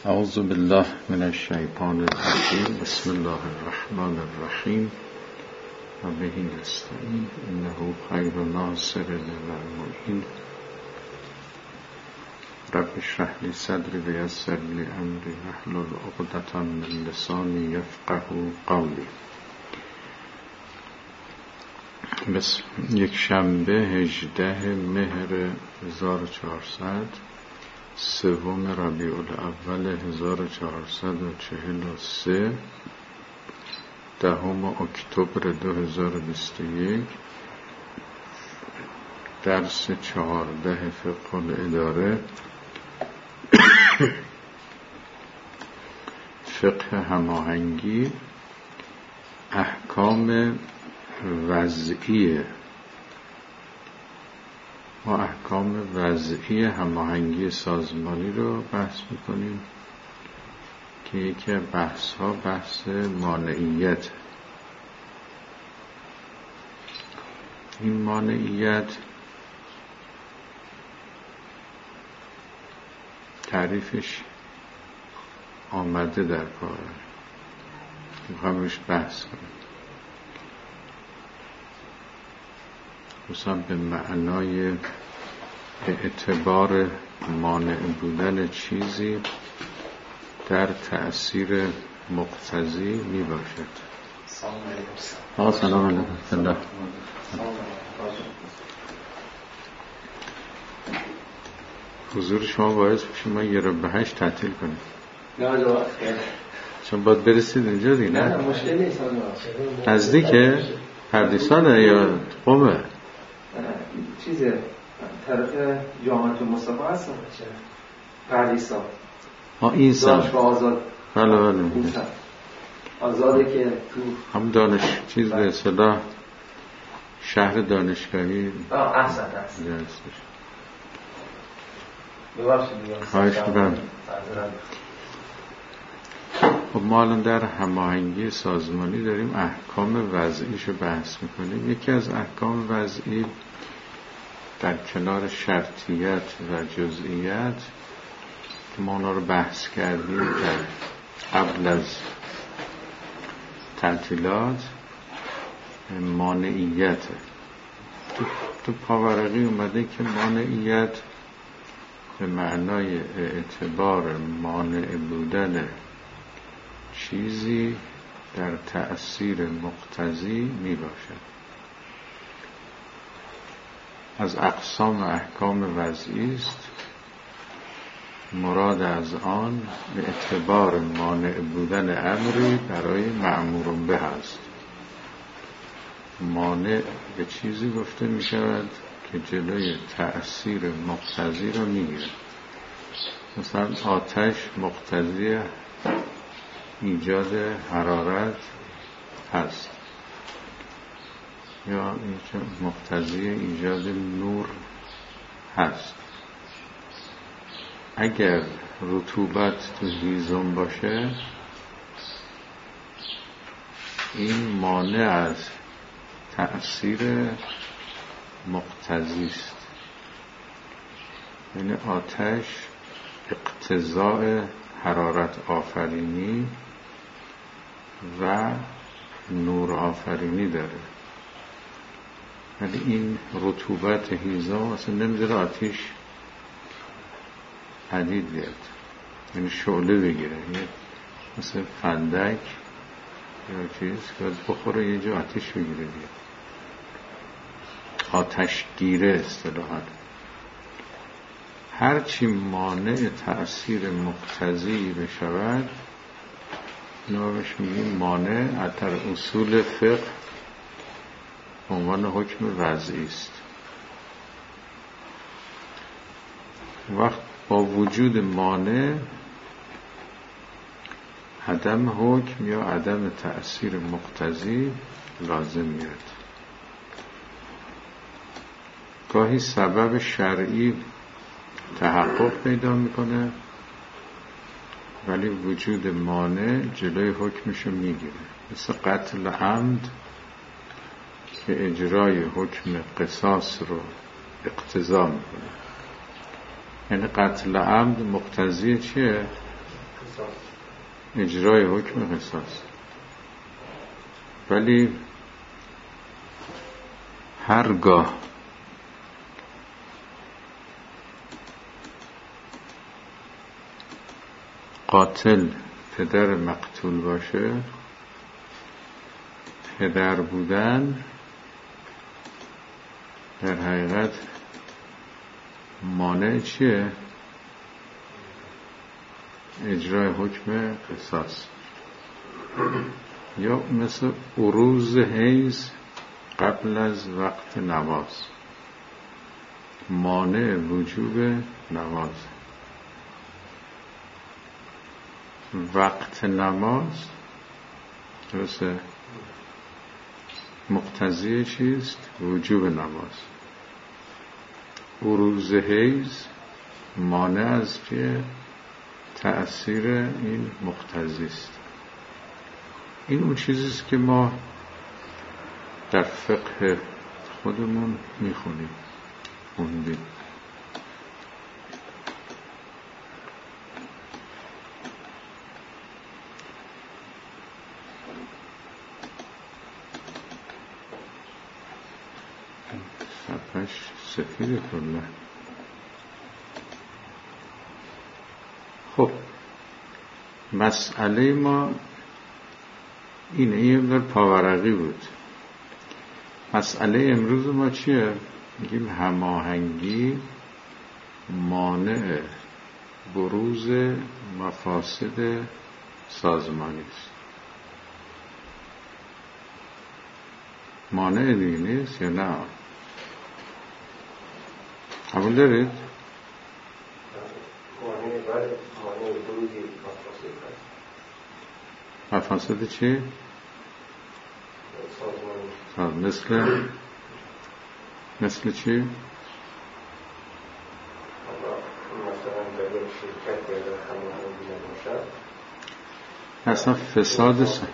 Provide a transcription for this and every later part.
اعوذ بالله من الشیطان الرجیم. بسم الله الرحمن الرحیم و به نستعین انه خیر ناصر للمؤمنین. رب اشرح لی صدری و یسر لی امری واحلل عقدة من لسانی یفقهوا قولی. یک شنبه 18 مهر 1400 سوم ربیع الاول 1443 دهم اکتبر 2021 درس 14 فقه الاداره فقه هماهنگی احکام وضعیه ما احکام وضعی هماهنگی سازمانی رو بحث میکنیم که یکی از بحث ها بحث مانعیت. این مانعیت تعریفش آمده در کار، میخوام روش بحث کنیم، خصوصا به معنای اعتبار مانع بودن چیزی در تأثیر مقتضی می باشد. سلام علیکم. حضور شما باعث بشه ما 7:50 تعطیل کنیم. چون باید برسید اینجا دیگه. نه مشکل نیست. نزدیکه پردیسانه یا قومه؟ چیزه طرف جامعه مصطفی هست چه؟ پردیسان. این سال آزاد. بله آزاده که تو هم دانش چیز به اصطلاح شهر دانشگاهی احسن خواهش می‌کنم. خب ما الان در هماهنگی سازمانی داریم احکام وضعیشو بحث میکنیم. یکی از احکام وضعی در کنار شرطیت و جزئیت که ما اونا رو بحث کردیم در قبل از تعطیلات، مانعیت. تو پاورقی اومده که مانعیت به معنای اعتبار مانع بودن چیزی در تأثیر مقتضی می باشد. از اقسام احکام وضعی است. مراد از آن به اعتبار مانع بودن امری برای مأمور به است. مانع به چیزی گفته می شود که جلوی تأثیر مقتضی را می گیرد. مثلا آتش مقتضی ایجاد حرارت هست یا مقتضی ایجاد نور هست. اگر رطوبت تو هیزم باشه این مانع از تأثیر مقتضی است. یعنی آتش اقتضاء حرارت آفرینی و نور آفرینی داره، ولی این رطوبت هیزم اصلا نمیذاره آتش پدید بیاد، یعنی شعله بگیره. مثل فندک یا چیز که بخوره یه جا آتش بگیره بیاد. آتش گیره اصطلاحاً. هرچی مانع تأثیر مقتضی بشود نامش میگیم مانع. از اصول فقه عنوان حکم وضعی است. وقت با وجود مانع عدم حکم یا عدم تأثیر مقتضی لازم میاد. گاهی سبب شرعی تحقق پیدا میکنه ولی وجود مانع جلوی حکمشو میگیره. مثل قتل عمد که اجرای حکم قصاص رو اقتضا میکنه. یعنی قتل عمد مقتضی چیه؟ اجرای حکم قصاص. ولی هرگاه قاتل پدر مقتول باشه، پدر بودن در حقیقت مانع چیه؟ اجرای حکم قصاص. یا مثل عروض حیض قبل از وقت نماز، مانع وجوب نماز. وقت نماز درسته مقتضی چیست؟ وجوب نماز. عروض حیض مانع از چیه؟ تأثیر این مقتضی است. این اون چیزیست که ما در فقه خودمون میخونیم، خوندیم. صفحش سفید کله. خب مسئله ما اینه، یه مقدار پاورقی بود. مسئله امروز ما چیه؟ میگیم هماهنگی مانع بروز مفاسد سازمانی است. مانع دیگه نیست یا نه؟ قبول دارید؟ مانع بروز مفاسد چی؟ سازمانی. مثل چی؟ مثلا در یک شرکت یا در هماهنگی نباشد، اصلا فساد هست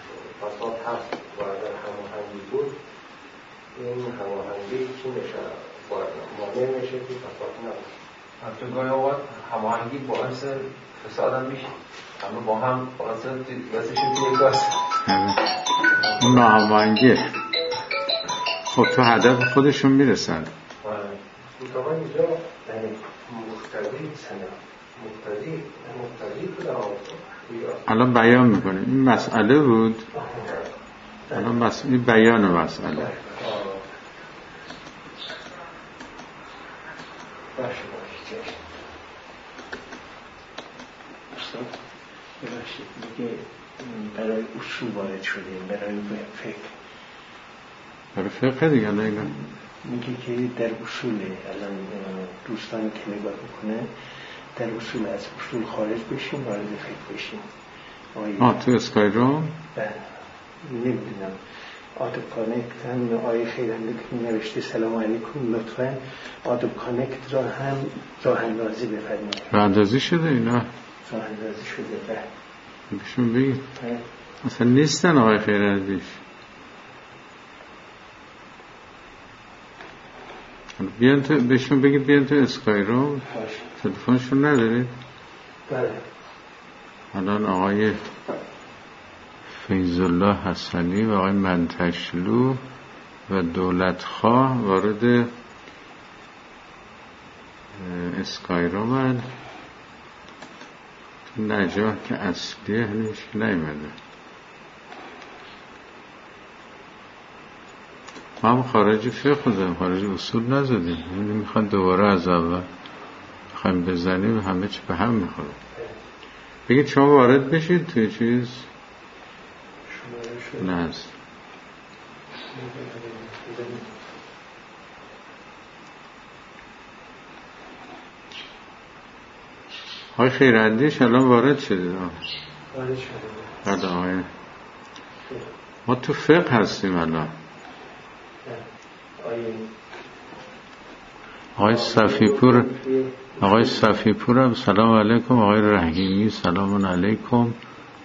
و در هماهنگی بود، این هماهنگی چی میشه؟ مانع میشه که فساد نباشه. تو گاهی اوقات هماهنگی باعث فساد هم میشه، اما با هم باعث یک گاز اون ناهماهنگیه. خب تو هدف خودشون میرسن. مطابق اینجا مقتضی بوده. الان بیان میکنیم این مسئله بود. الان این بیان مسئله. ببخشید میگه برای اصول وارد شدیم، برای فقه. برای فقه دیگه نه اینا. میگه که در اصوله، الان دوستان که نگاه بکنه در اصول از اصول خارج بشیم وارد فقه بشیم. تو اسکایروم؟ نمیدونم آدوب کانکت هم آیه خیرنده که نوشته سلام علیکم لطفا آدوب کانکت را هم راه اندازی بفرمایید. راه اندازی شده اینا؟ راه اندازی شده. بهشون بگید اصلا نیستن آقای خیرندیش. بیان تو بهشون بگید بیان تو اسکایروم. تلفنشون ندارید؟ بله. الان آقای فیض‌الله حسنی و آقای منتشلو و دولتخواه وارد اسکایرومن. نجاح که اصلیه هنوز نیومده. ما هم خارج فقه زدیم، خارج اصول نزدیم. یعنی میخوان دوباره از اول میخوایم بزنیم، همه چی به هم میخوره. بگید شما وارد بشید توی چیز نه هست. های خیراندیش الان وارد شده. بله آقای ما تو فقه هستیم الان. آقای صفیپور هم سلام علیکم. آقای رحیمی سلام علیکم.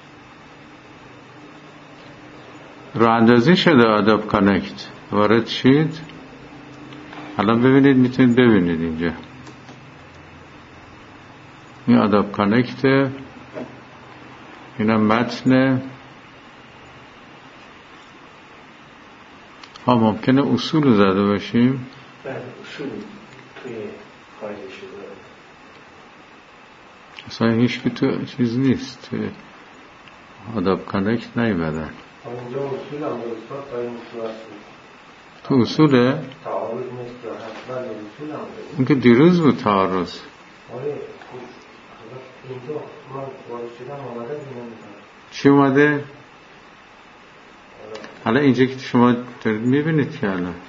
راه اندازی شده آداب کانکت، وارد شید. الان ببینید، میتونید ببینید اینجا این آداب کانکت اینم متن. ممکنه اصول رو زده باشیم. بله اصول توی قاعده شده اصلا هیچ که تو چیز نیست، توی آداب کانکت نیومدن. اینجا اصول هم درستاد تا این اصول هست. تو اصوله؟ تعارض نیست یا حتما اصول هم داریم. اون که دیروز بود تعارض. آره اینجا من وارد شدم آمده بینم. چی اومده؟ حالا اینجا که شما دارید میبینید که الان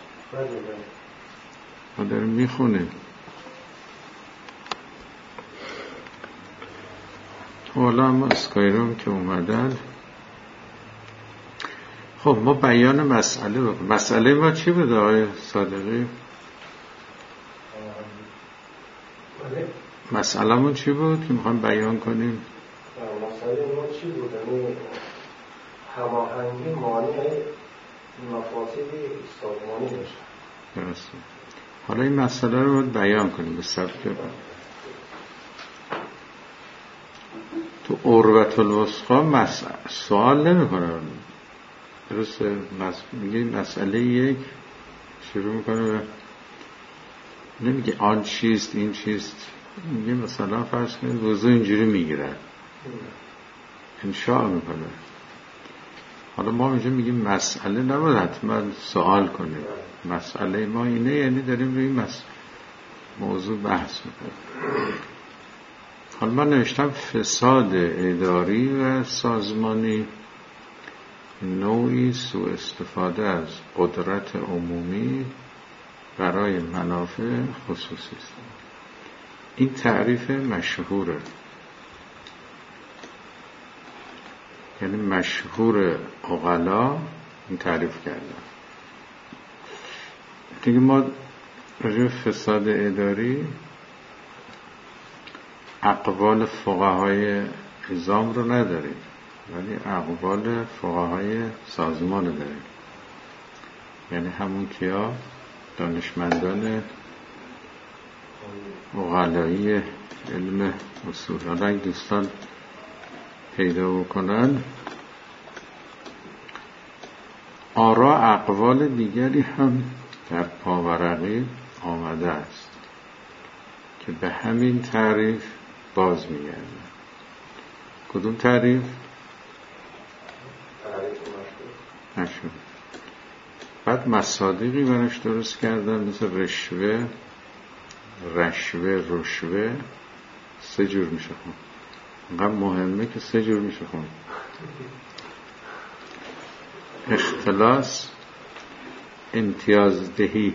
ما داریم میخونیم. حالا هم اسکایروم که اومدن. خب ما بیان مسئله بکنیم. مسئله ما چی بود آقای صادقی؟ مسئله من چی بود که میخوایم بیان کنیم؟ مسئله ما چی بود؟ هماهنگی مانع مفاسد سازمانی میشه. درسته. حالا این مسئله رو باید بیان کنیم به سبک تو عروة الوثقی سوال نمی کنم. درسته. میگه مسئله یک شروع میکنه نمیگه آن چیست این چیست، میگه مثلا فرض کنید وضو اینجوری میگیرن، انشاء میکنه. حالا ما اینجا میگیم مسئله نباید حتما سوال کنیم. مسئله ما اینه، یعنی داریم روی این موضوع بحث میکنیم. حالا من نوشتم فساد اداری و سازمانی نوعی سوء استفاده از قدرت عمومی برای منافع خصوصی است. این تعریف مشهوره، یعنی مشهور عقلا این تعریف کردن. دیگه ما راجع فساد اداری اقوال فقهای نظام رو نداریم، ولی اقوال فقهای سازمان رو داریم، یعنی همون کیا دانشمندان عقلایی علم اصول. حالا اگه دوستان پیدا بکنن آرا اقوال دیگری هم در پاورقی آمده است که به همین تعریف باز میگردن. کدوم تعریف؟ نشون. بعد مصادیقی براش درست کردن مثل رشوه، رشوه 3 جور میشه خون. اینقدر مهمه که 3 جور میشه خون. اختلاس، امتیازدهی.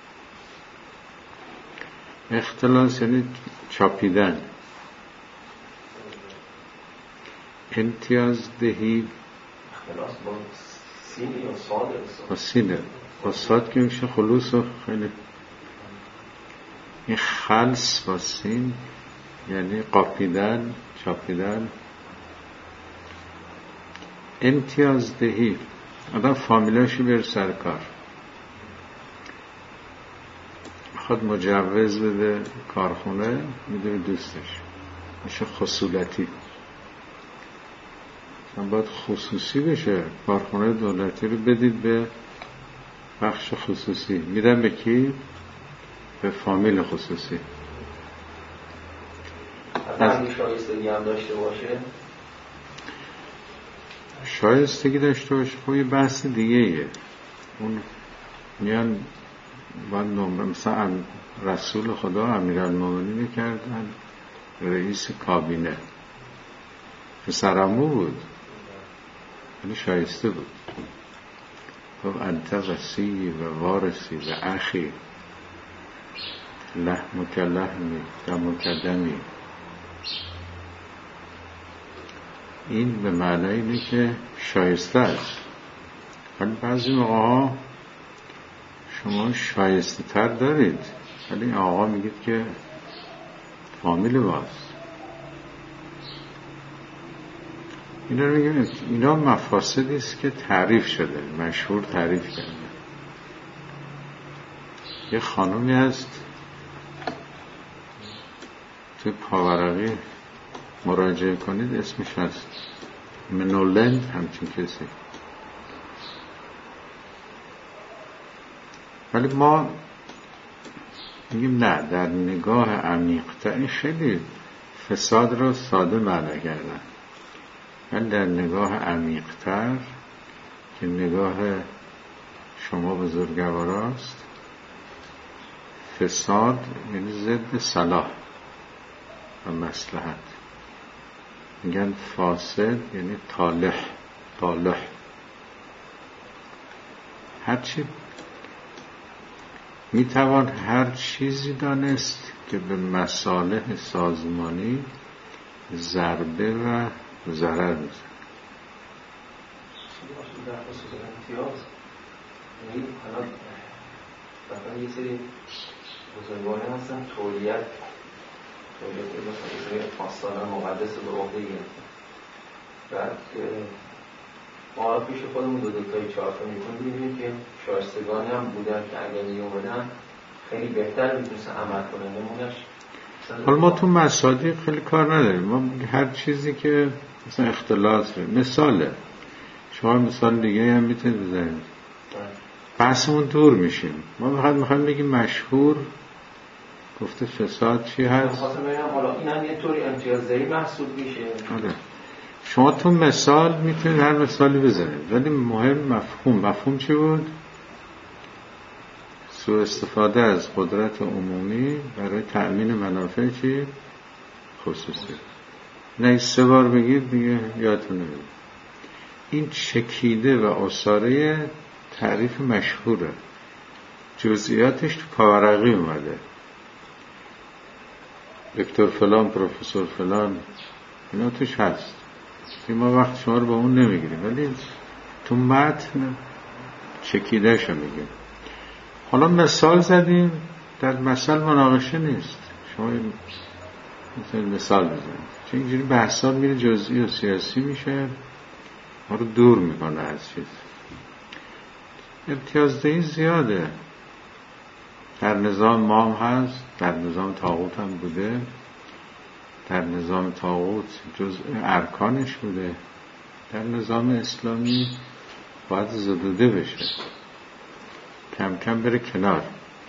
اختلاس یعنی چاپیدن، امتیازدهی اختلاس با سین یا صاد؟ با سینه، با صاد که میشه خلوص. و خیلی این خلص با سین یعنی قاپیدن، چاپیدن. امتیازدهی آدم فامیلاشی بره سر کار، خود مجوز بده کارخونه، میدونه دوستش، میشه خصولتی. من باید خصوصی بشه. کارخونه دولتی رو بدید به بخش خصوصی، میدن به کی؟ به فامیل خصوصی. اگه شایستگی هم داشته باشه، شایستگی داشته باشه خب یه بحث دیگه ایه. اون میان باید نمره، مثلا رسول خدا امیرالمومنین کردن رئیس کابینه، پسرعمو بود یعنی شایسته بود. خب انت وصی و وارثی و اخی لحمک لحمی دمک دمی. این به معنی اینه که شایسته است. ولی بعضی موقع ها شما شایسته تر دارید، ولی این آقا میگید که فامیل باز. اینا رو میگیم اینا مفاسدی است که تعریف شده، مشهور تعریف کرده. یه خانومی هست توی پاورقی مراجعه کنید، اسمش هست منولند همچین کسی. ولی ما میگیم نه، در نگاه عمیق‌تر، این خیلی فساد رو ساده معنی کردن، ولی در نگاه عمیق‌تر که نگاه شما بزرگواراست، فساد یعنی ضد صلاح و مصلحت. میگن فاسد یعنی طالح. هرچی میتوان هر چیزی دانست که به مصالح سازمانی ضربه و ضرر میزن. در خصوص امتیاز یعنی حالا یه سری بزرگواران هستن تولیت مثلا آستانه مقدس به عهده گرفتن. بعد ما پیش خودمون دو تایی چهار تا میکنیم که شایستگانی هم بودن که اگر میومدن خیلی بهتر میتونستن عمل کنن. نمونش حالا ما تو مصادیق خیلی کار نداریم، ما هر چیزی که مثلا اختلاط مثاله، شما مثال دیگه هم میتونید بزنید، بحثمون دور میشیم. ما فقط میخوایم بگیم مشهور گفته فساد چی هست. حالا این هم یه طوری امتیازدهی محسوب میشه. آره. شما تو مثال میتونید هر مثالی بزنید، ولی مهم مفهوم چی بود؟ سوء استفاده از قدرت عمومی برای تأمین منافع چی؟ خصوصی. نه 3 بار بگید دیگه یادتون نمیاد. این چکیده و اصاره تعریف مشهوره، جزئیاتش تو پاورقی اومده، دکتر فلان، پروفسور فلان، اینا توش هست. ما وقت شما رو با اون نمیگیریم، ولی تو متن چکیدهشو میگیم. حالا مثال زدیم، در مثال مناقشه نیست، شما مثال بزنید، چون اینجوری بحثا میره جزئی و سیاسی میشه، ما رو دور میکنه از چیز. امتیازدهی زیاده، در نظام ما هم هست، در نظام طاغوت هم بوده، در نظام طاغوت جزء ارکانش بوده، در نظام اسلامی باید زدوده بشه، کم کم بره کنار.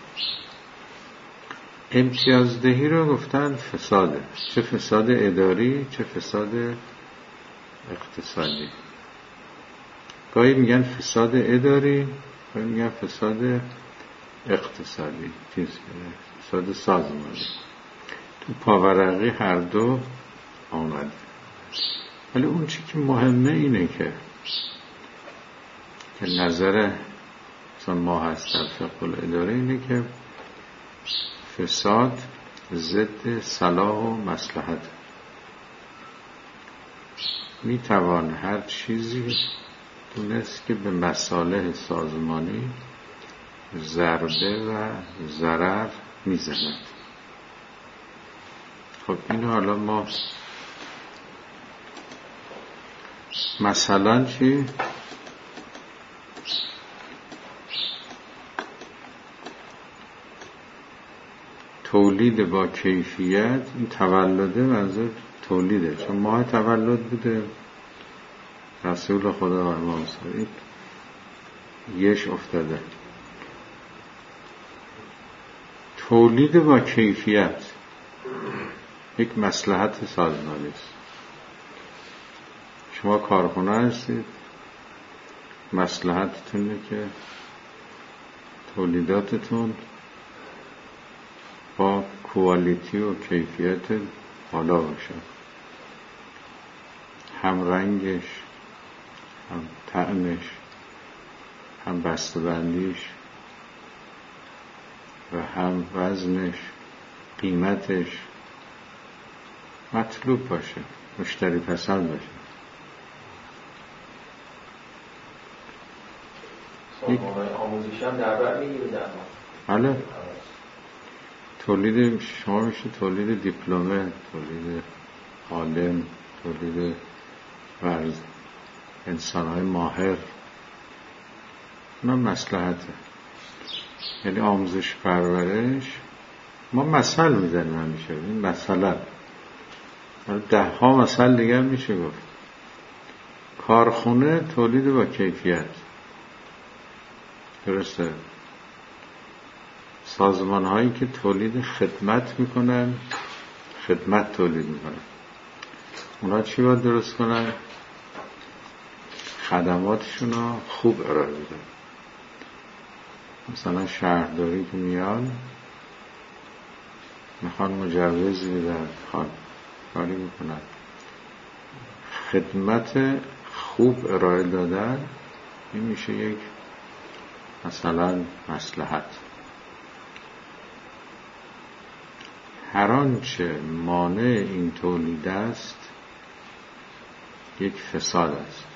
امتیازدهی رو گفتن فساده، چه فساد اداری چه فساد اقتصادی. گاهی میگن فساد اداری، گاهی میگن فساد اقتصادی، فساد سازمانی. تو پاورقی هر دو آمد. ولی اون چی که مهمه اینه که نظر مثلا ما هست در فقه الاداره اینه که فساد ضد صلاح و مصلحت. میتوان هر چیزی دونست که به مصالح سازمانی ضربه و ضرر میزند. خب اینو حالا ما مثلا چی؟ تولید با کیفیت، این تولده منظور تولیده، چون ماه تولد بوده رسول خدا و امام صادق، یش افتاده. تولید با کیفیت یک مصلحت سازمانی است. شما کارخانه هستید، مصلحتتونه که تولیداتتون با کوالیتی و کیفیت بالا باشه، هم رنگش، هم طعمش، هم بسته‌بندیش و هم وزنش، قیمتش مطلوب باشه، مشتری پسند باشه. آموزش هم در بر میگیره در ما. بله. تولید شما میشه تولید دیپلمه، تولید عالم، تولید ورز انسان‌های ماهر. من مصلحته، یعنی آموزش پرورش. ما مثل میزنیم همیشه، این مثلا 10 مثل دیگر میشه گفت. کارخونه تولید با کیفیت، درسته؟ سازمان هایی که تولید خدمت میکنن، خدمت تولید میکنن، اونا چی باید درست کنن؟ خدماتشون رو خوب ارائه بدن. مثلا شهرداری که میان میخوان مجوز بدن، میخوان کاری میکنن، خدمت خوب ارائه دادن، این میشه یک مثلا مصلحت. هر آنچه مانع این تولید است یک فساد است.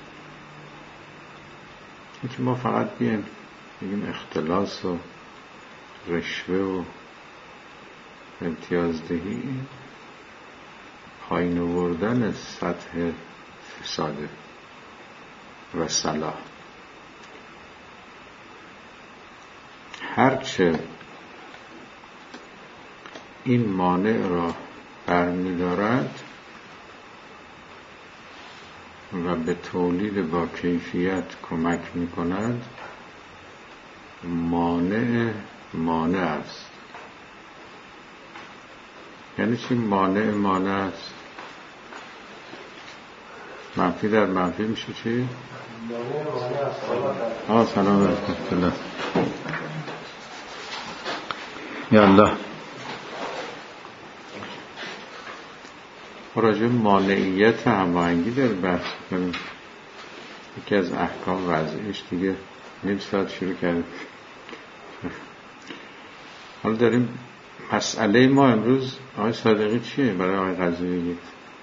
اینکه ما فقط بگیم اختلاس و رشوه و امتیازدهی، پایین آوردن سطح فساد و صلاح. هرچه این مانع را برمی‌دارد و به تولید با کیفیت کمک می‌کند، مانع است. یعنی چی مانع است؟ منفی در منفی میشه چی؟ سلام علیکم. یا الله. راجع مانعیت هماهنگی در بحث کنیم. یکی از احکام وضعیش دیگه نیم ساعت شروع کردیم. حالا داریم مسئله ما امروز آقای صادقی چیه برای آقای قضایی بگید؟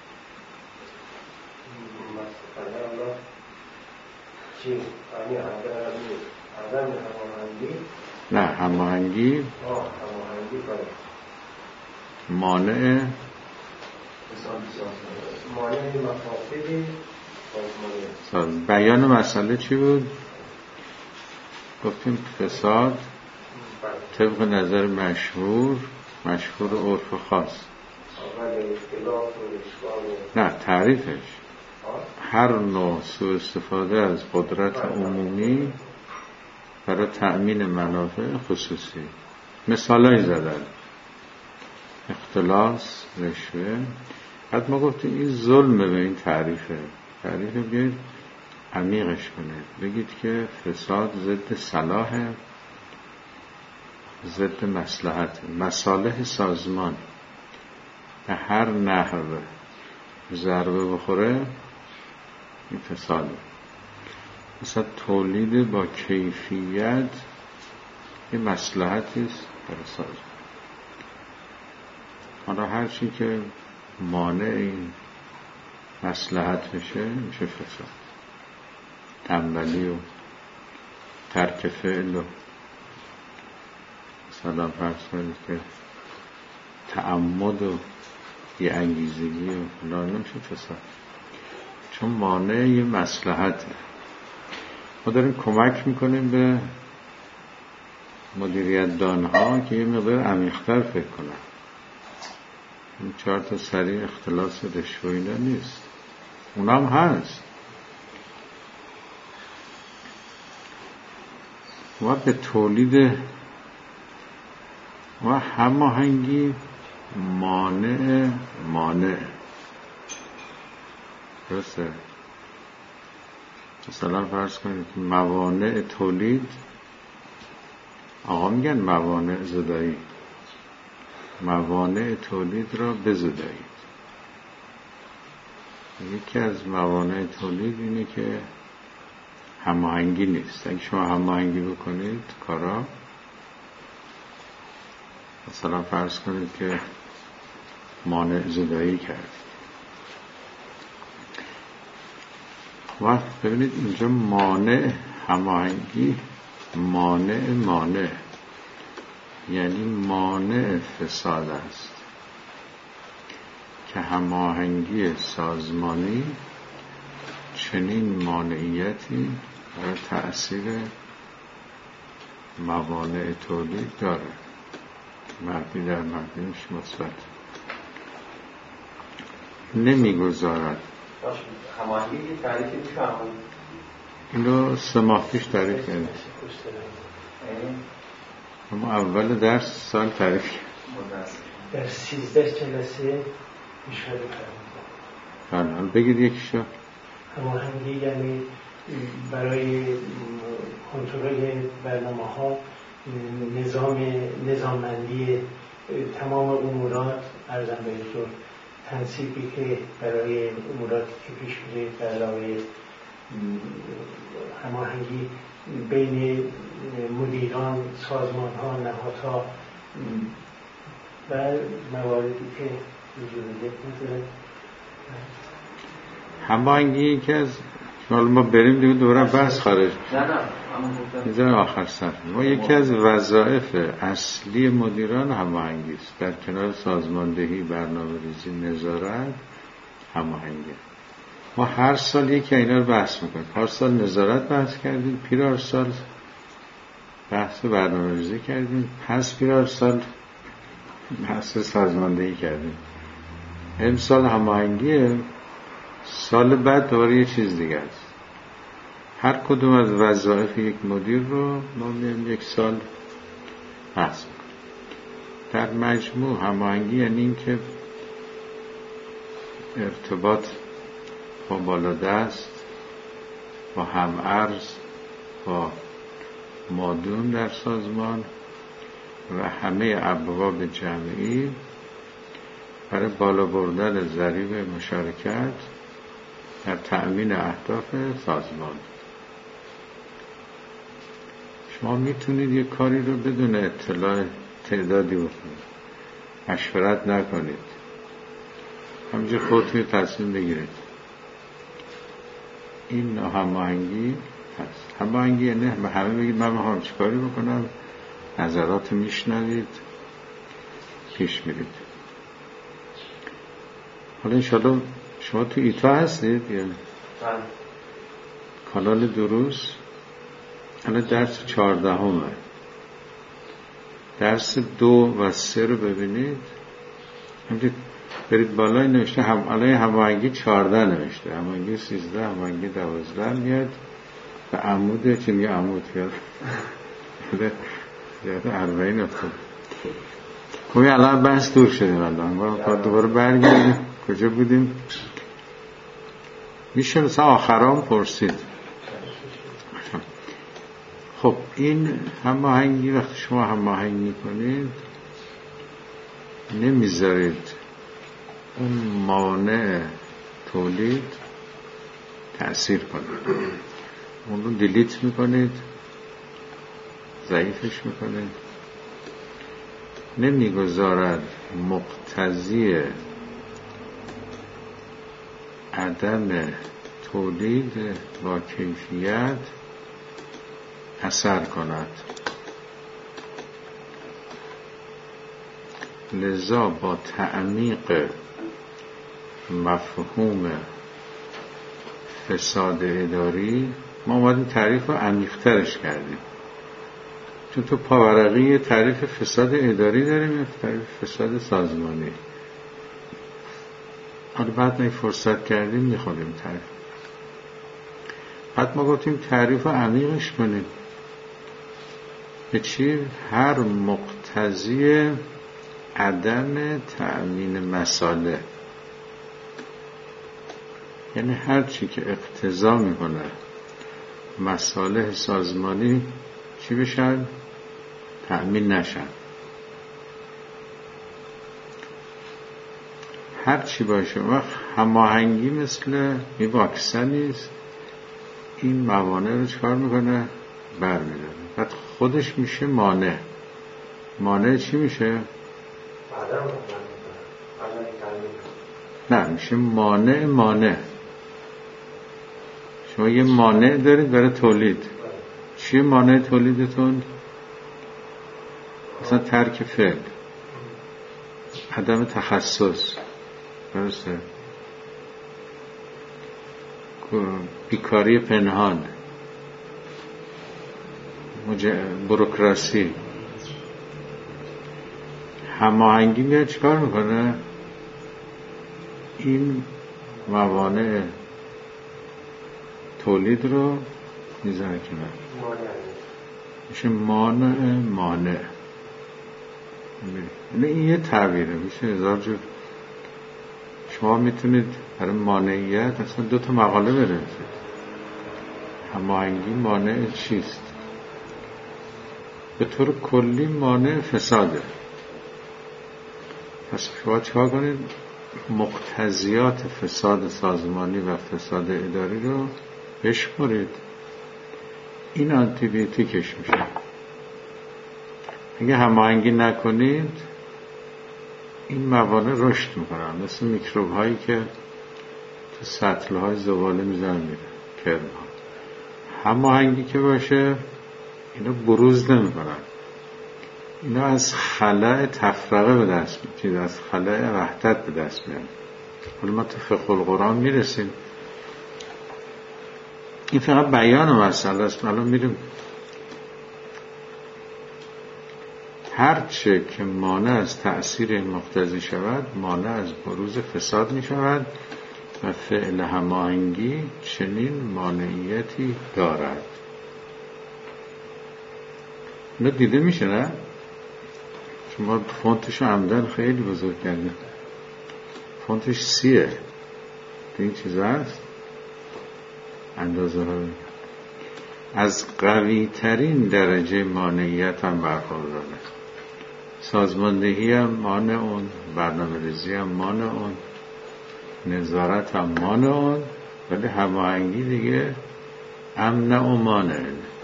مسئله چی؟ عدم هماهنگی؟ نه هماهنگی کنه. مانع مفاسدی سازمانی. بیان مسئله چی بود؟ گفتیم فساد طبق نظر مشهور عرف خاص. نه تعریفش هر نوع سوء استفاده از قدرت عمومی برای تأمین منافع خصوصی. مثالایی زدن: اختلاس، رشوه. بعد ما گفتیم این ظلمه به این تعریفه بگید عمیقش کنه، بگید که فساد ضد صلاح، ضد مصلحت. مصالح سازمان به هر نحو ضربه بخوره این فساده. مثلا تولید با کیفیت یه مصلحتی است برای سازمان. حالا هر چی که مانع این مصلحت میشه فساد. تنبلی و ترک فعل و مثلا فرض کنید که تعمد و یه انگیزگی و فلان نمیشه فساد، چون مانع یه مصلحته. ما داریم کمک میکنیم به مدیریت دانها که یه مقدار عمیق‌تر فکر کنن. این 4 تا سریع اختلاس و رشوه اینا نیست، اونم هست. و به تولید و هماهنگی مانع درسته. مثلا فرض کنید که موانع تولید، آقا میگن موانع زدایی، موانع تولید را بزدایید. یکی از موانع تولید اینه که هماهنگی نیست. اگه شما هماهنگی بکنید کارا، مثلا فرض کنید که مانع زدایی کردید و ببینید اینجا مانع هماهنگی مانع یعنی مانع فساد است که هماهنگی سازمانی چنین مانعیتی بر تأثیر موانع تولید داره. منفی در منفیش مثبت. نمیگذارد هماهنگی یه تعریفی می‌فرمایید؟ اینو 3 ماه پیش تعریف کردیم. اما اول درس سال تعریف کردیم. در 13 جلسه اشاره کردیم. حالا بگید یکیشو. هماهنگی یعنی برای کنترل برنامه‌ها نظاممندی تمام امورات ارزم به حضور، تنسیقی که برای اموراتی که پیش میره، به علاوه هماهنگی بین مدیران، سازمان‌ها، نهادها و مواردی که وجود داره. هماهنگی که از حالا ما بریم دیگه دوباره بحث خارج. نه آخر صفحه ما یکی از وظایف اصلی مدیران هماهنگی است. در کنار سازماندهی، برنامه‌ریزی، نظارت، هماهنگی. ما هر سال یکی اینا رو بحث میکنیم. هر سال نظارت بحث کردیم، پیرار سال بحث برنامه‌ریزی کردیم، پس پیرار سال بحث سازماندهی کردیم. امسال هماهنگیه، سال بعد دوباره یه چیز دیگه است. هر کدوم از وظایف یک مدیر رو ما میایم یک سال بحث میکنیم. در مجموع هماهنگی یعنی این که ارتباط با بالادست، با همعرض، با مادون در سازمان و همه ابواب جمعی برای بالا بردن ضریب مشارکت در تأمین اهداف سازمان. شما میتونید یک کاری رو بدون اطلاع تعدادی بکنید، مشورت نکنید، همینجور خودتون تصمیم بگیرید. این هماهنگی هست. هماهنگی یعنی همه بگید من میخوام چی کاری بکنم، نظرات میشنوید، پیش میرید. حالا انشاءالله شما تو ایتا هستید یا کانال دروس؟ الان درس 14 درس 2 و 3 رو ببینید. همینجور برید بالای نوشته الان هماهنگی 14 نوشته، هماهنگی 13، هماهنگی 12 میاد و عمود چی میگه عمود یاد 40 افتاد. خب الان بحث دور شدیم. الان دوباره برگردیم کجا بودیم؟ میشه مثلا آخرام پرسید. خب این هماهنگی وقتی شما هماهنگی کنید نمیذارید اون مانع تولید تأثیر کنه، اون رو دیلیت میکنید، ضعیفش میکنید، نمیگذارد مقتضی عدم تولید با کیفیت اثر کند. لذا با تعمیق مفهوم فساد اداری ما اومدیم تعریف رو عمیق‌ترش کردیم. چون تو پاورقی تعریف فساد اداری داریم، تعریف فساد سازمانی. حالا بعد نه فرصت کردیم میخونیم تعریف. بعد ما گفتیم تعریف رو عمیقش کنیم. به چی؟ هر مقتضی عدم تأمین مساله، یعنی هر چی که اقتضا میکنه مصالح سازمانی چی بشن؟ تأمین نشن. هر چی باشه وقت هماهنگی مثل یه واکسنی است، این موانع رو چکار میکنه؟ برمیداره. بعد خودش میشه مانع. مانع چی میشه؟ نه میشه مانع. شما یه مانع دارید برای تولید. چیه مانع تولیدتون؟ مثلا ترک فعل، عدم تخصص، درسته؟ بیکاری پنهان، بوروکراسی. هماهنگی میاد چیکار میکنه؟ این موانع تولید رو میزنه کنار، میشه مانع. این یه تعبیره، میشه هزار جور. شما میتونید برای مانعیت اصلا 2 مقاله بنویسید. هماهنگی مانع چیست؟ به طور کلی مانع فساده. پس شما چیکار کنید؟ مقتضیات فساد سازمانی و فساد اداری رو بشمرید. این آنتیبیوتیکش میشه. اگه هماهنگی نکنید این موانع رشد میکنن، مثل میکروب هایی که تو سطل های زباله میزنن میره، کرم ها. هماهنگی که باشه اینا بروز نمیکنن، اینا از خلأ تفرقه به دست میاد، از خلأ وحدت به دست میاد. حالا ما تو فقه القرآن میرسیم. این فقط بیان مسئله است. الان میریم هرچه که مانع از تأثیر این مقتضی شود مانع از بروز فساد می شود و فعل هماهنگی چنین مانعیتی دارد. اینو دیده میشه نه؟ شما فونتشو عمدن خیلی بزرگ کرده، فونتش 30 این چیز هست، اندازه ها از قوی ترین درجه مانعیت هم برخورداره. سازماندهی هم مانع اون، برنامه ریزی هم مانع اون، نظارت هم مانع اون، ولی هماهنگی دیگه امنع و مانع.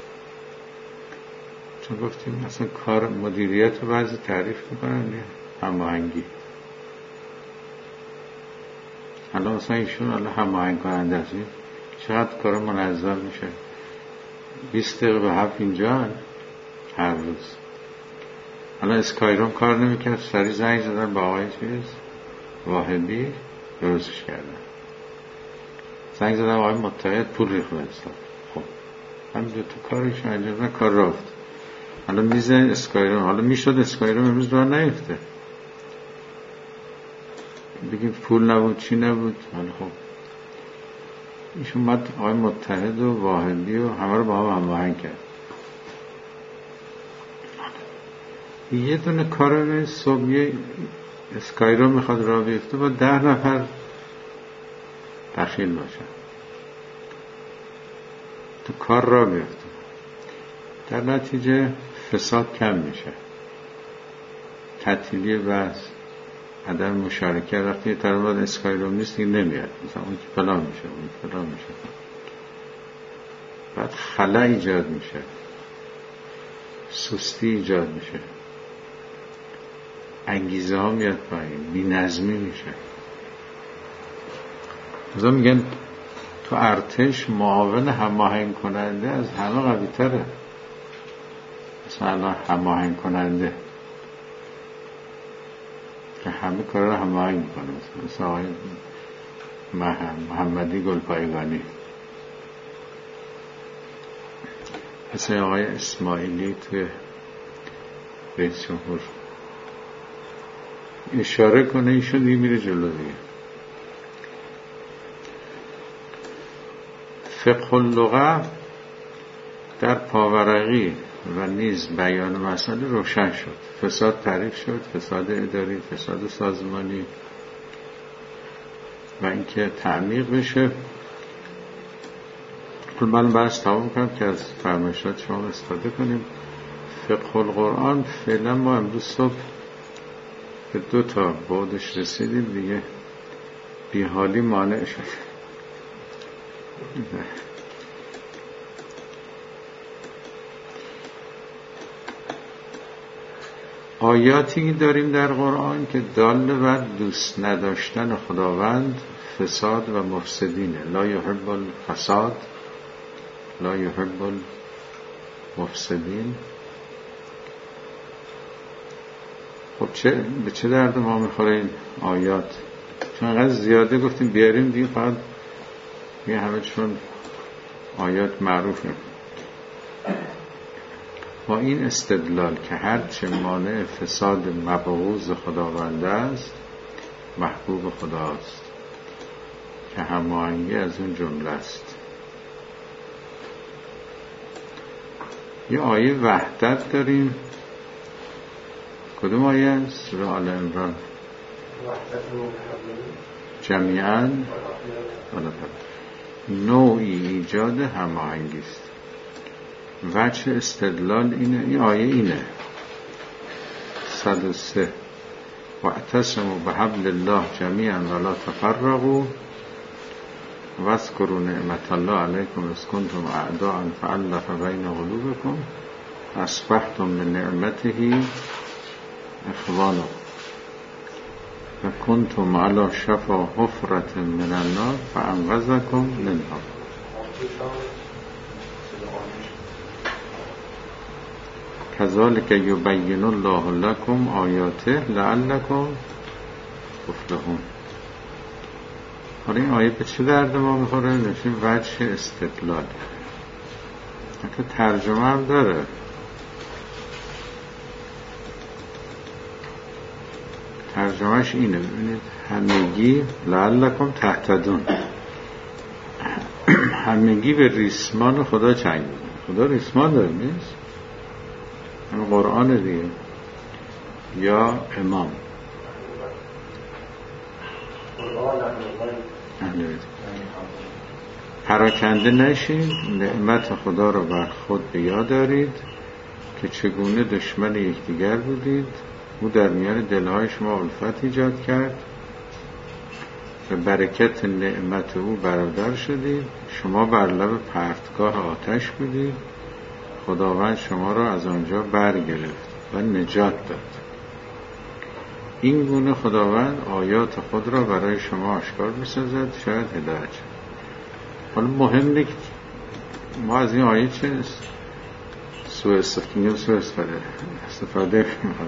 چون گفتیم مثلا کار مدیریت رو بعضی تعریف میکنن هماهنگی. حالا مثلا ایشون الان هماهنگ کننده است، چقدر کار منظم میشه، 20 دقیقه به 7 اینجا هر روز. حالا اسکایروم کار نمیکرد، سریع زنگ زدن با آقای چیز واحدی درستش کردن، زنگ زدن آقای متحد پول ریخت حساب. خب هم 2 تا کارش انجام دادن، کار رفت. حالا میزه اسکایروم، حالا میشد اسکایروم امروز راه نیفته، بگیم پول نبود چی نبود. حالا خب ایشون اومد آقای متحد و واحدی و همه رو با هم هماهنگ کرد. یه دونه کار صبح اسکایروم میخواد راه بیفته با 10 نفر دخیل باشن تو کار راه بیفته، در نتیجه فساد کم میشه، تعطیلی بحث، عدم مشارکت. وقتی یه طرف باید اسکایروم نیست دیگه نمیاد، مثلا اون که فلان میشه، اون فلان میشه، بعد خلا ایجاد میشه، سستی ایجاد میشه، انگیزه ها میاد پایین، بی نظمی میشه. مثلا میگن تو ارتش معاون هماهنگ کننده از همه قوی تره. مثلا هماهنگ کننده که همه کار رو هماهنگ میکنه، مثلا آقای محمدی گلپایگانی، مثلا آقای اسماعیلی توی رئیس جمهور اشاره کنه ایشون دیگه میره جلو دیگه. فقه اللغه در پاورقی و نیز بیان مسئله روشن شد. فساد تعریف شد، فساد اداری، فساد سازمانی، و اینکه تعمیق بشه. من بحث تمام کنم که از فرمایشات شما استفاده کنیم. فقه القرآن فعلا ما امروز صبح به 2 تا بعدش رسیدیم دیگه، بیحالی مانع شد. آیاتی داریم در قرآن که دال بر دوست نداشتن خداوند، فساد و مفسدینه. لا یحب الفساد لا یحب المفسدین. خب به چه درد ما میخوره این آیات؟ چون انقدر زیاده گفتیم بیاریم دیگه، فقط یه همه چون آیات معروفه. با این استدلال که هرچه مانع فساد مبغوض خداوند است محبوب خداست، که هماهنگی از اون جمله است. یه آیه وحدت داریم. کدوم آیه است؟ سوره آل عمران. جمیعاً نوعی ایجاد هماهنگی است. وجه استدلال اینه، این آیه اینه 103 واعتصموا بحبل الله جمیعا ولا تفرقوا واذکروا نعمت الله علیکم اذ کنتم اعداء فألف بین قلوبکم اصبحتم بنعمته اخوانا وکنتم علی شفا حفرة من النار فانقذکم منها. کذالک یبین الله لکم آیاته لعلکم تفلحون. حالا این آیه به چه درد ما میخوره؟ نشین وجه استدلال. حتی ترجمه هم داره. ترجمهش اینه، ببینید همگی لعلکم تهتدون، همگی به ریسمان خدا چنگ بودن. خدا ریسمان داره نیست؟ همه قرآن دیگه یا امام پراکنده نشین، نعمت خدا را بر خود به یاد دارید که چگونه دشمن یکدیگر بودید. او در میان دلهای شما الفت ایجاد کرد و برکت نعمت او برادر شدید. شما بر لب پرتگاه آتش بودید، خداوند شما را از آنجا برگرفت و نجات داد. این گونه خداوند آیات خود را برای شما آشکار می‌سازد، شاید هدایت شد. حالا مهم نیست ما از این آیه چه سوء استفاده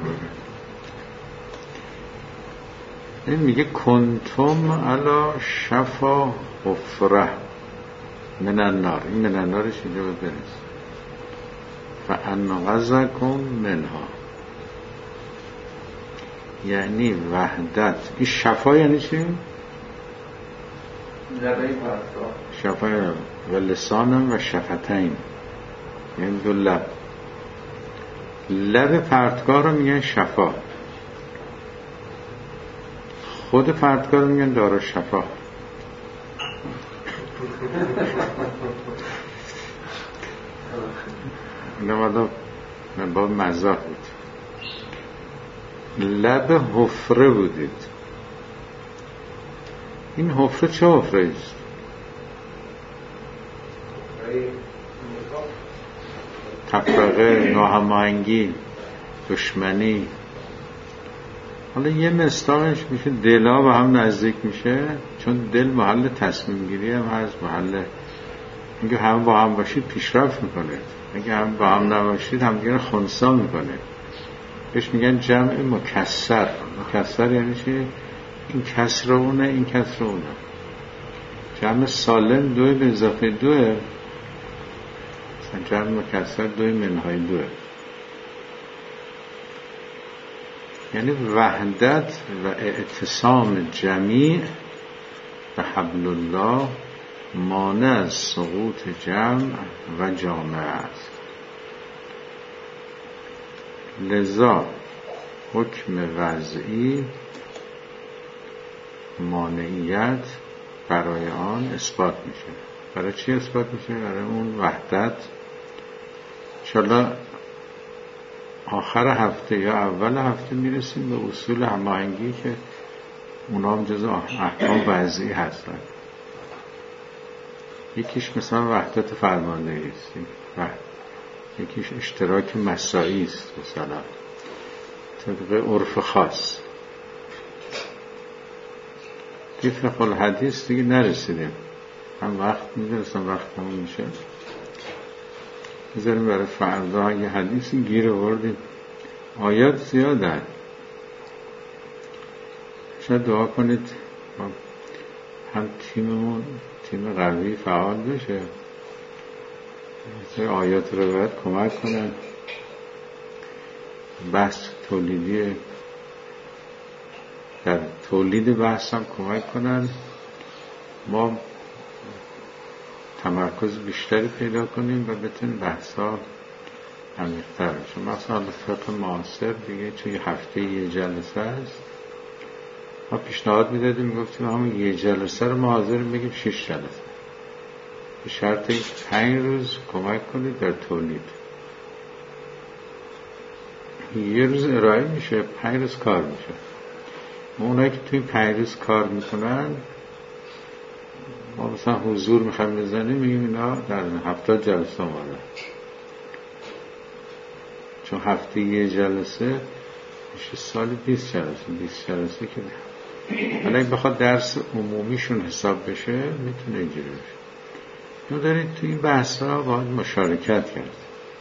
این میگه کنتم علی شفا حفره من النار. این من النارش اینجا باید برسه فانقذکم منها، یعنی وحدت. این شفا یعنی چی؟ شفا و لسانم و شفتین، یعنی دو لب. لب پرتگاه رو میگن شفا، خود پرتگاه رو میگن دار شفا. نمادا من با مزاح بود. لب حفره بودید. این حفره چه حفره است؟ تفرقه، ناهماهنگی، دشمنی. حالا یه مصداقش میشه دلها با هم نزدیک میشه، چون دل محل تصمیم گیری هم هست، محل اینکه هم با هم باشید پیشرفت میکنه، اگه هم با هم نباشید همدیگه خنثی میکنه. بهش میگن جمع مکسر. مکسر یعنی چی؟ این کسر اونه، این کسر اونه. جمع سالم 2 به اضافه 2، مثلا جمع مکسر 2 منهای 2. یعنی وحدت و اعتصام جمیع به حبل الله مانع از سقوط جمع و جامعه است. لذا حکم وضعی مانعیت برای آن اثبات میشه. برای چی اثبات میشه؟ برای اون وحدت. انشاءالله آخر هفته یا اول هفته میرسیم به اصول هماهنگی که اونا هم جزء احکام وضعی هستن. یکیش مثلا وحدت فرماندهی است، یکیش اشتراک مساعی است، مثلا طبق عرف خاص. که فقه الحدیث دیگه نرسیدیم، هم وقت میدرسم وقت همون میشه، بذاریم برای فردا. یه حدیثی گیر آوردیم، آیات زیادن، شاید دعا کنید هم تیممون تیم قوی فعال بشه، آیات رو باید کمک کنن، بحث تولیدی در تولید بحث هم کمک کنن ما تمرکز بیشتری پیدا کنیم و بتونیم بحثا عمیق‌تر بشه. مثلا فقه معاصر دیگه توی هفته یه جلسه است، ما پیشنهاد میدادیم، میگفتیم همون یه جلسه رو ما حاضریم بگیم 6 جلسه، به شرط 5 روز کمک کنید در تولید. یه روز ارائه میشه، 5 روز کار میشه. اونایی که توی 5 روز کار میکنن، ما مثلا حضور میخوایم بزنیم، میگیم اینا در 70 جلسه اومدن، چون هفته یه جلسه میشه سالی 20 جلسه. 20 جلسه که حالا اگه بخواد درس عمومیشون حساب بشه میتونه اینجوری بشه. ما دارید توی این بحث ها باید مشارکت کرد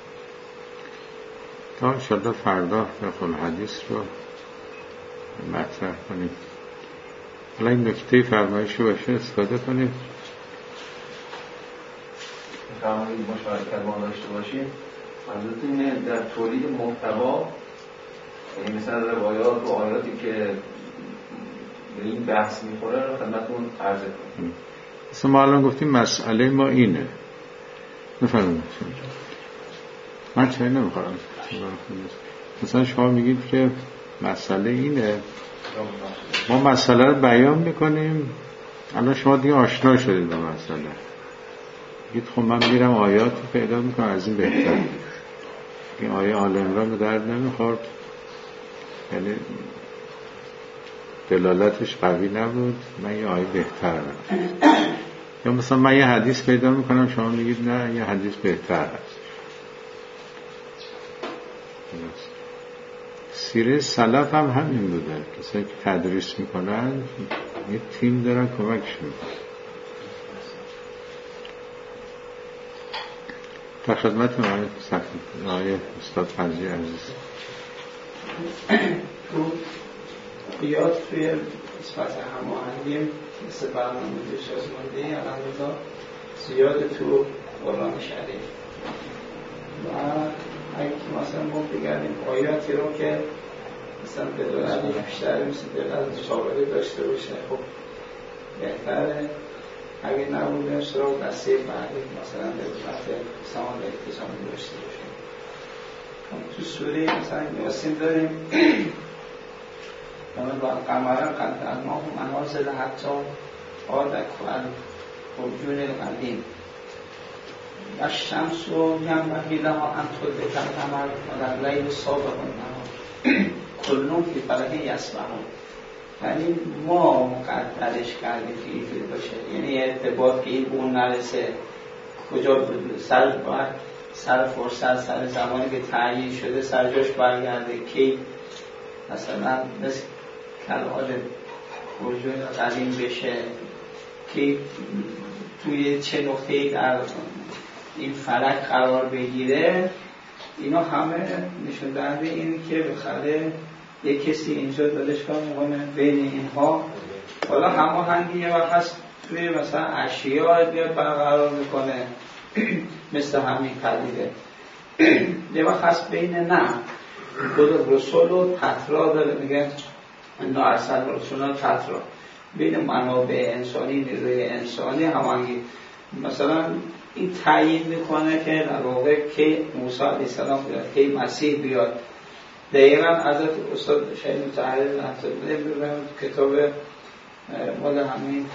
تا انشاءالله فردا فقه الحدیث رو مطرح کنیم. حالا این نکته فرمایشی باشه استفاده کنیم. فرمایید مشارکت ما داشته باشیم. منظورتون اینه در تولید محتوا، یعنی مثلا روایات و آیاتی که به این بحث میخوره رو خدمتتون عرضه کنیم. مثلا ما الان گفتیم مسئله ما اینه، نفرمایید. من چه نمیخورم. مثلا شما میگید که مسئله اینه، ما مسئله رو بیان میکنیم. الان شما دیگه آشنا شدید با مسئله، میگید خب من میرم آیات رو پیدا میکنم از این بهتر. این آیه آل عمران به درد نمیخورد، یعنی دلالتش قوی نبود، من یه آیه بهتر ندارم. یا مثلا من یه حدیث پیدا میکنم، شما میگید نه یه حدیث بهتر هست. سیره سلف هم همین بوده، کسایی که تدریس میکنن یه تیم دارن کمکش میکنن. تا خدمت آقای استاد فرجی عزیز. بیاد توی قسمت هماهنگی مثل برنامه سازماندهی الان زیاد تو قرآن شریف و اگه مثلا ما بگردیم آیاتی رو که مثلا به دولت بیشتر مثل دولت شاغلی داشته باشه خب بهتره. اگه نبوده سراغ دسته بعدی مثلا به دولت سامان اکتسامی داشته باشه. تو سوره مثلا یاسین داریم با قمران قد الماه منازل حتی آدک و الحجون القدیم و شمس و ینبغی لها ان تدرک القمر و در لیل سابق النهار کل فی فلک یسبحون. یعنی ما مقدرش کردیم که اینجوری باشه، یعنی ارتباط که این به اون نرسه کجا بود سر فرصت سر زمانی که تعیین شده سر جاش برگرده که مثلا مثل کلمات برجون قدیم بشه که توی چه نقطه‌ای در این فلک قرار بگیره. اینا همه نشون دهنده اینه که بخاطر یک کسی اینجا دلش کار میکنه بین اینها. حالا هماهنگی یه وقت هست توی مثلا اشیاء بیاد برقرار میکنه مثل همین پدیده، یه وقت هست بین نه خود رسول و تترا داره، میگه انا ارسلنا رسولنا تترا، بین منابع انسانی نیروی انسانی هماهنگی. مثلا این تعیین میکنه که در واقع که موسی علیه السلام بیاد، که مسیح بیاد. دقیقا حضرت استاد شهید مطهری نمیدونم کتاب مال همین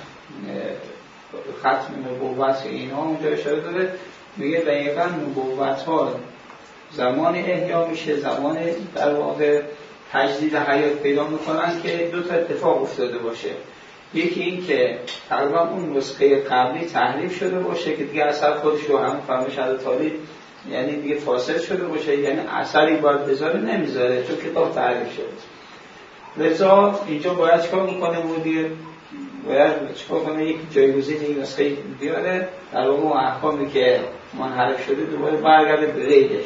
ختم نبوت اینا اونجا اشاره داره، میگه دقیقا نبوت ها زمان احیا میشه، زمان در واقع تجدید حیات پیدا میکنن که دو تا اتفاق افتاده باشه. یکی این که تقریبا اون نسخه قبلی تحریف شده باشه که دیگه اثر خودش رو هم فرمش از تاریخ یعنی دیگه فاسد شده باشه، یعنی اثری باید بذاره نمیذاره چون کتاب تحریف شده. لذا اینجا باید چکار میکنه مدیر؟ باید چکار کنه؟ یک جایگزین یک نسخه بیاره در واقع اون احکامی که منحرف شده دوباره برگرده به ریدش.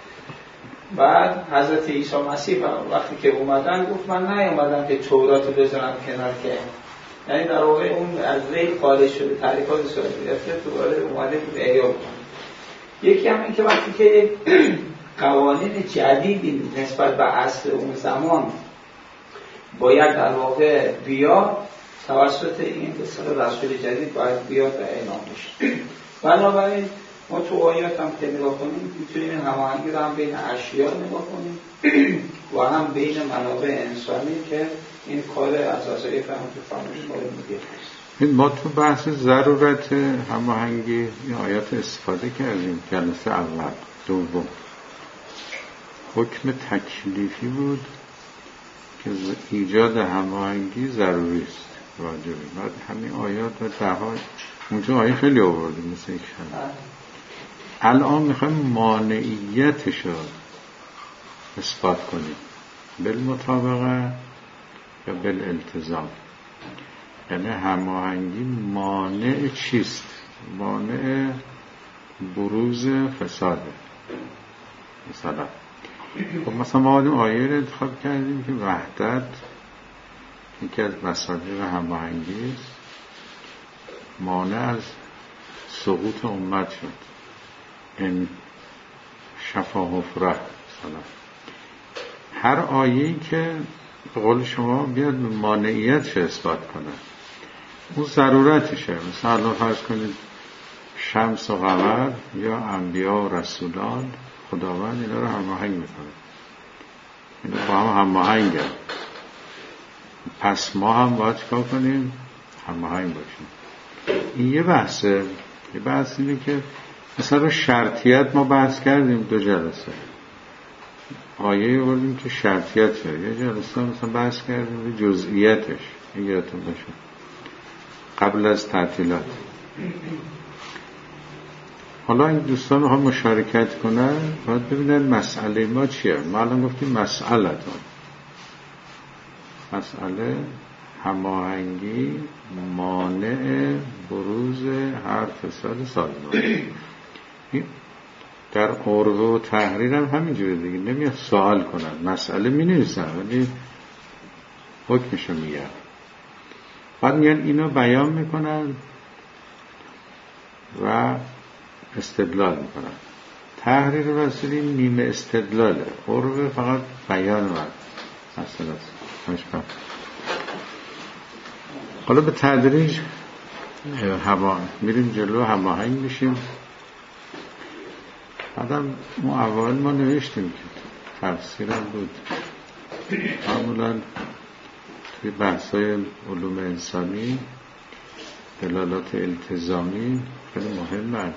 بعد حضرت عیسی مسیح وقتی که اومدن گفت من نیومدم که تورات رو بذارم کنار، که یعنی در واقع اون از ری خارج شده، تعریفات سوال گرفته، دوباره اومده بود احیا بکنه. یکی هم این که وقتی که قوانین جدیدی نسبت به اصل اون زمان باید در واقع بیاد، توسط این بسیار رسول جدید باید بیاد و اعلام بشه. بنابراین ما تو آیات هم که نگاه کنیم میتونیم این هماهنگی رو هم بین اشیا نگاه کنیم و هم بین منابع انسانی که این کار از وظایف هم که فرمایش مورد مدیر هست. ما تو بحث ضرورت هماهنگی این آیات استفاده کردیم جلسه اول. دوم حکم تکلیفی بود که ایجاد هماهنگی ضروری است، واجبه. بعد همین آیات و ده‌ها اونجا آیه خیلی آوردیم مثل یک شد. الان میخوایم مانعیتش رو اثبات کنیم بالمطابقه یا بالالتزام. یعنی هماهنگی مانع چیست؟ مانع بروز فساده. مثلا ما آیه رو انتخاب کردیم که وحدت یکی از مصادیق هماهنگی است، مانع از سقوط امت شد. این شفا حفره. هر آیه‌ای که به قول شما بیاد مانعیتش اثبات کنه اون ضرورتشه. مثلا فرض کنید شمس و قمر یا انبیا و رسولان خداوند اینا رو هماهنگ میکنه، اینا با هم هماهنگه. پس ما هم باید چیکار کنیم؟ هماهنگ باشیم. این یه بحثه. یه بحث اینه که مثلا رو شرطیت ما بحث کردیم 2 جلسه. آیه آوردیم که شرطیت شد. یه جلسه مثلا بحث کردیم جزئیاتش. یادتون باشه قبل از تعطیلات. حالا این دوستان رو هم مشارکت کنن باید ببینن مسئله ما چیه. ما الان گفتیم مسئله هماهنگی مانع بروز هر فساد سازمان. در عرض و تحریر هم همینجوره دیگه. نمیاد سوال کنن، مسئله می نویسن ولی حکمشو میگن. بعد میان اینو بیان میکنن و استدلال میکنن. تحریر وسیلی نیمه استدلاله، عرض فقط بیان مسئله است. حالا به تدریج میریم جلو، هماهنگ میشیم. بعدم ما اول ما نوشتیم که تفسیرم بود معمولا توی بحثای علوم انسانی دلالات التزامی خیلی مهمه.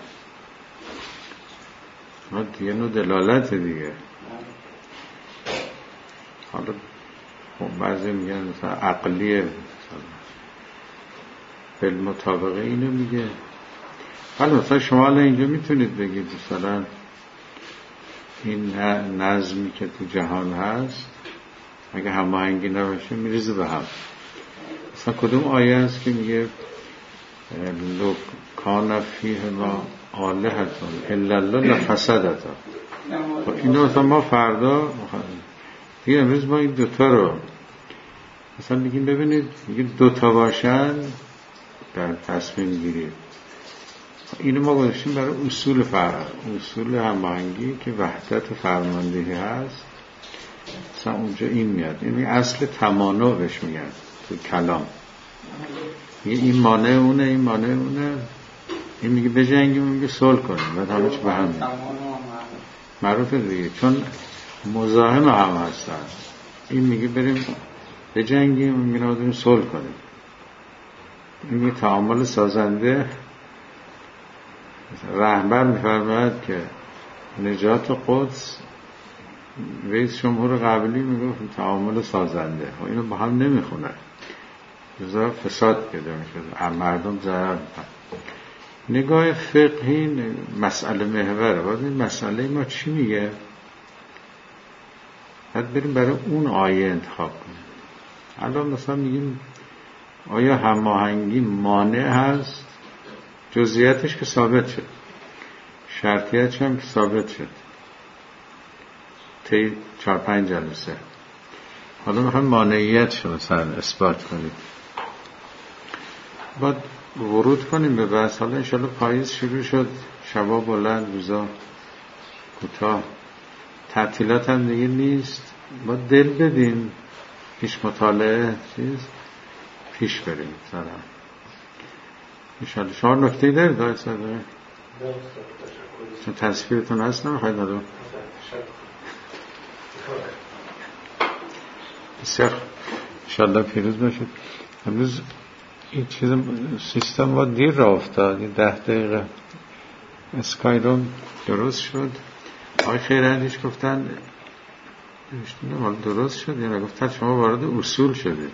ما دیگه نوع دلالت دیگه. حالا بعضی میگن مثلا عقلیه، بالمطابقه اینو میگه. حالا مثلا شما الان اینجا میتونید بگید مثلا این نظمی که تو جهان هست اگه هماهنگی نباشه میریزه به هم. مثلا کدوم آیه هست که میگه لو کان فیه ما آلهتون الا الله لفسدتا. اینو مثلا ما فردا دیگه امروز ما این دوتا رو مثلا میگیم ببینید میگه دوتا باشن در تصمیم گیری. اینو ما گذاشتیم برای اصول هماهنگی که وحدت فرماندهی هست. مثلا اونجا این میاد، یعنی اصل تمانع بهش میگن تو کلام. این مانع اونه، این مانع اونه. این میگه بجنگیم، میگه صلح کنیم، بعد همه چی به هم میاد. معروفه دیگه، چون مزاحم هم هستن. این میگه بریم بجنگیم، میگه بریم صلح کنیم. این میگه تعامل سازنده. رهبر میفرماید که نجات قدس، رئیس جمهور قبلی میگفت تعامل سازنده. اینو با هم نمیخونه، بذار فساد پیدا میشه، مردم ضرر میکنن. نگاه فقهی مسئله محوره. باید این مسئله ما چی میگه، باید بریم برای اون آیه انتخاب کنیم. الان مثلا میگیم آیا هماهنگی مانع هست؟ جزئیاتش که ثابت شد، شرطیاتش هم که ثابت شد طی 4-5 جلسه. حالا میخوایم مانعیتش رو مثلا اثبات کنیم، باید ورود کنیم به بحث. حالا انشاءالله پاییز شروع شد، شبا بلند روزا کوتاه، تعطیلات هم دیگه نیست. باید دل بدیم، پیش مطالعه چیز پیش بریم سرم انشاءالله. شما نکته‌ای دارید آقای صدقه؟ چون تصویرتون هست نمیخواید ندارم. بسیار انشاءالله پیروز باشید. امروز این چیز سیستم ما دیر را افتاد، این 10 دقیقه اسکای روم درست شد. آقای خیراندیش گفتن درست شد یا نگفتن شما وارد اصول شدید،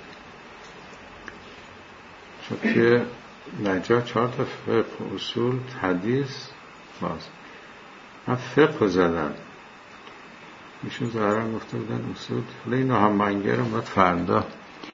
چون که نجات 4 تا فقه اصول حدیث باز من فقه زدم، ایشون ظاهرا گفته بودن اصول. حالا این هماهنگی رو باید فردا